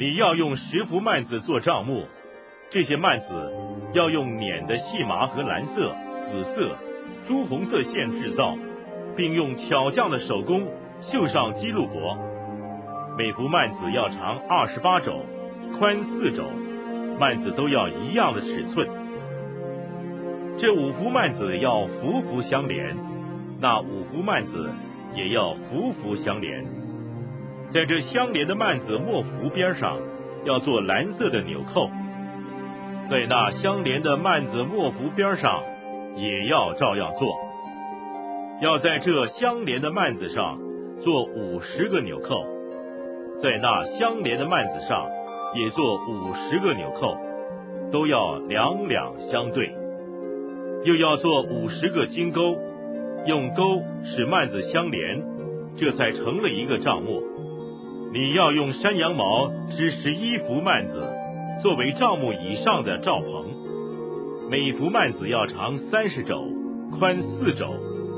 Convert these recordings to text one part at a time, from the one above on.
你要用10幅幔子做帐幕，这些幔子要用捻的细麻和蓝色、紫色、朱红色线制造，并用巧匠的手工绣上基路帛。每幅幔子要长28肘，宽4肘，幔子都要一样的尺寸。这5幅幔子要幅幅相连，那5幅幔子也要幅幅相连。在这相连的幔子末幅边上要做蓝色的纽扣，在那相连的幔子末幅边上也要照样做。要在这相连的幔子上做50个纽扣，在那相连的幔子上也做50个纽扣，都要两两相对。又要做50个金钩，用钩使幔子相连，这才成了一个帐幕。你要用山羊毛织11幅幔子，作为帐幕以上的罩棚。每幅幔子要长30肘，宽4肘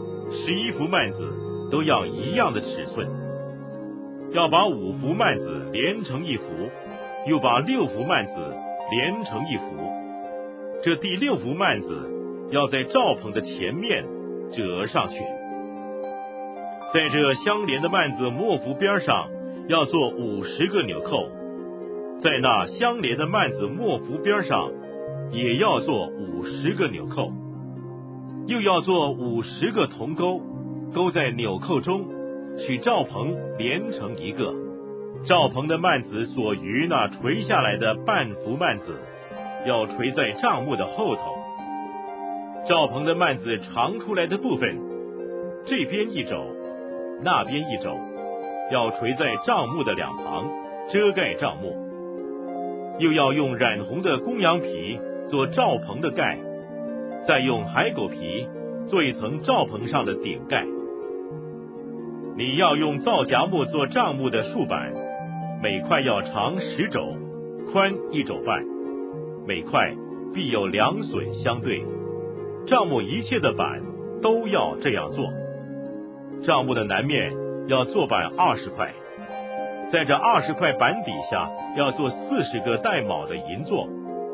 ，11幅幔子都要一样的尺寸。要把5幅幔子连成一幅，又把6幅幔子连成一幅。这第6幅幔子要在罩棚的前面折上去。在这相连的幔子末幅边上要做50个纽扣，在那相连的幔子末幅边上也要做50个纽扣，又要做50个铜钩，钩在纽扣中，使罩棚连成一个。罩棚的幔子所余那垂下来的半幅幔子要垂在帐幕的后头。罩棚的幔子长出来的部分，这边1肘，那边1肘，要垂在帐幕的两旁，遮盖帐幕。又要用染红的公羊皮做罩棚的盖，再用海狗皮做一层罩棚上的顶盖。你要用皂荚木做帐幕的竖板，每块要长10肘，宽1肘半，每块必有2榫相对。帐幕一切的板都要这样做。帐幕的南面要做板20块，在这20块板底下要做40个带卯的银座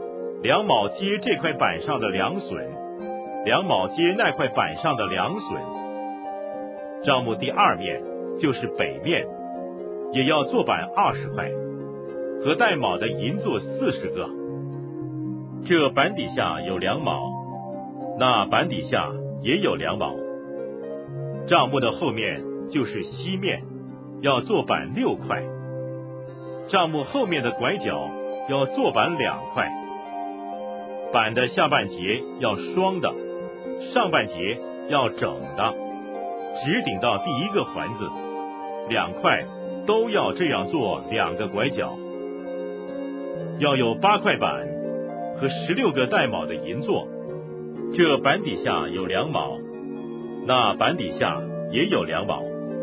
，2卯接这块板上的2榫，2卯接那块板上的2榫。帐幕第2面就是北面，也要做板20块，和带卯的银座40个。这板底下有2卯，那板底下也有2卯。帐幕的后面就是西面，要做板6块。帐幕后面的拐角要做板2块。板的下半截要双的，上半截要整的，直顶到第1个环子，2块都要这样做2个拐角。要有8块板和16个带卯的银座，这板底下有2卯，那板底下也有2卯。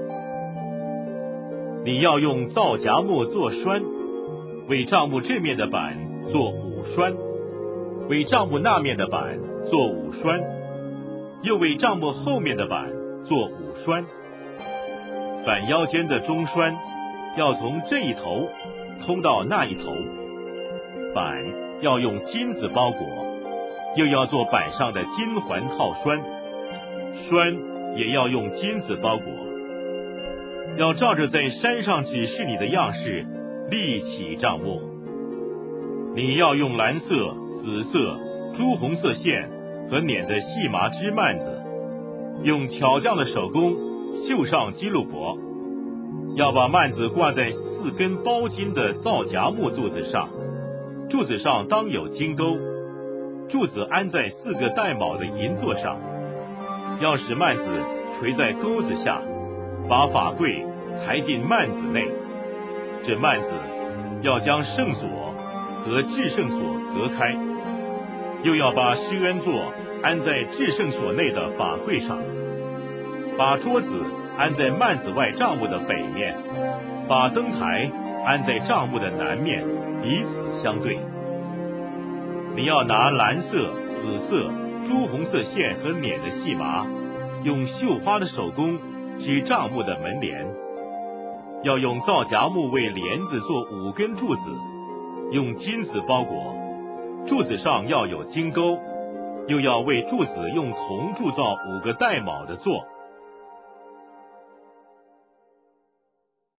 你要用皂荚木做栓，为帐幕这面的板做5栓，为帐幕那面的板做5栓，又为帐幕后面的板做5栓。板腰间的中栓要从这一头通到那一头，板要用金子包裹，又要做板上的金环套栓，栓也要用金子包裹。要照着在山上指示你的样式立起帐幕。你要用蓝色、紫色、朱红色线和捻的细麻织幔子，用巧匠的手工绣上基路帛。要把幔子挂在4根包金的皂荚木柱子上，柱子上当有金钩，柱子安在4个带卯的银座上。要使幔子垂在钩子下，把法柜抬进幔子内。这幔子要将圣所和至圣所隔开，又要把施恩座安在至圣所内的法柜上，把桌子安在幔子外帐幕的北面，把灯台安在帐幕的南面，彼此相对。你要拿蓝色、紫色、朱红色线和捻的细麻，用绣花的手工织帐幕的门帘。 要用皂荚木为帘子做5根柱子，用金子包裹，柱子上要有金钩，又要为柱子用铜铸造5个带卯的座。